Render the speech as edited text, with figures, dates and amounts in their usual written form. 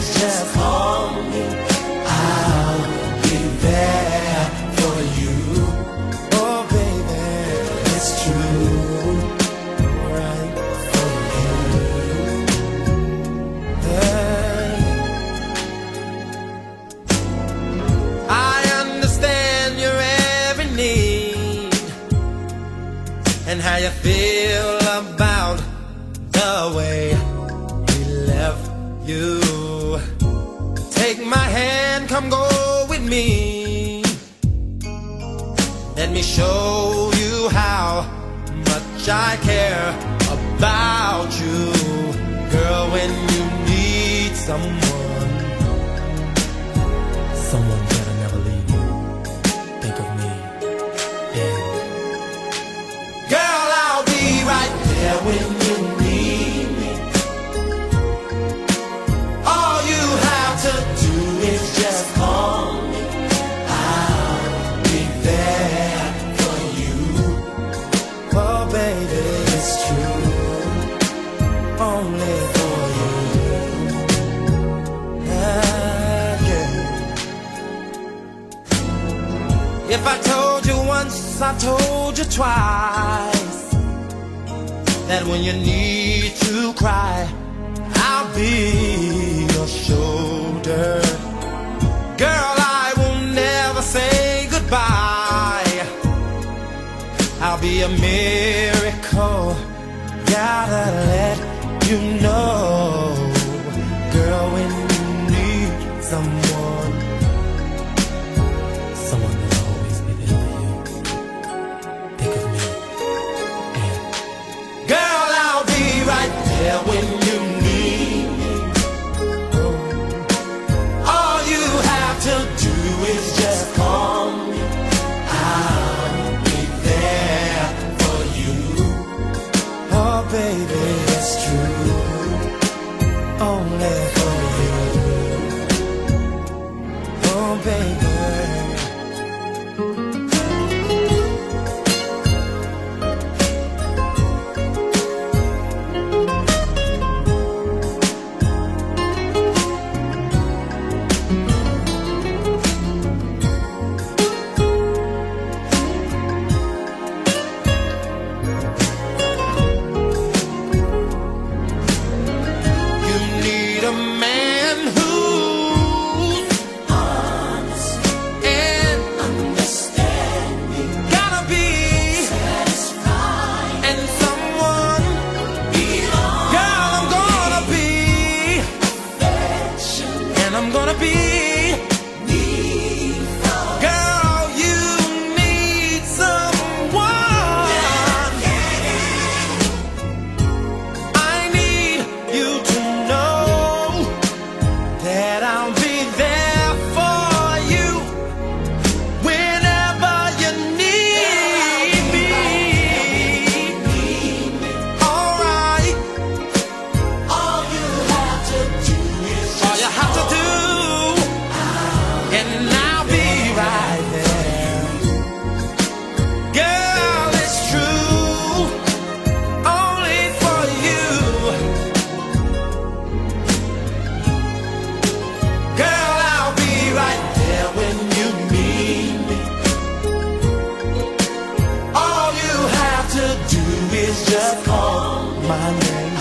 is just call me. I'll be there for you. Oh baby, it's true, right for you. Hey. I understand your every need and how you feel about the way he left you. Take my hand, come go with me. Let me show you how much I care about you. Girl, when you need someone, someone that'll never leave you, think of me. Yeah. Girl, I'll be right there when you need me. All you have to do is just call me. I'll be there for you. Oh baby, it's true, only for you. Yeah. If I told you once, I told you twice, that when you need to cry, I'll be your shoulder. Girl, I will never say goodbye. I'll be a miracle, gotta let you know. Girl, when you need someone, someone will always be there for you. Think of me. Yeah. Girl, I'll be right there when you need me. All you have to do is just call me. I'll be there for you. Oh baby, it's true, only for you. Oh baby. You need a man who's honest and understanding. Gotta be satisfied and someone belong. Girl, I'm gonna be affection and I'm gonna be need. Girl, you need someone. I need you to know that I'll be there for you whenever you need me. Alright. All you have to do is all you have to do, and I'll be right there. Girl, it's true, only for you. Girl, I'll be right there when you need me. All you have to do is just call my name.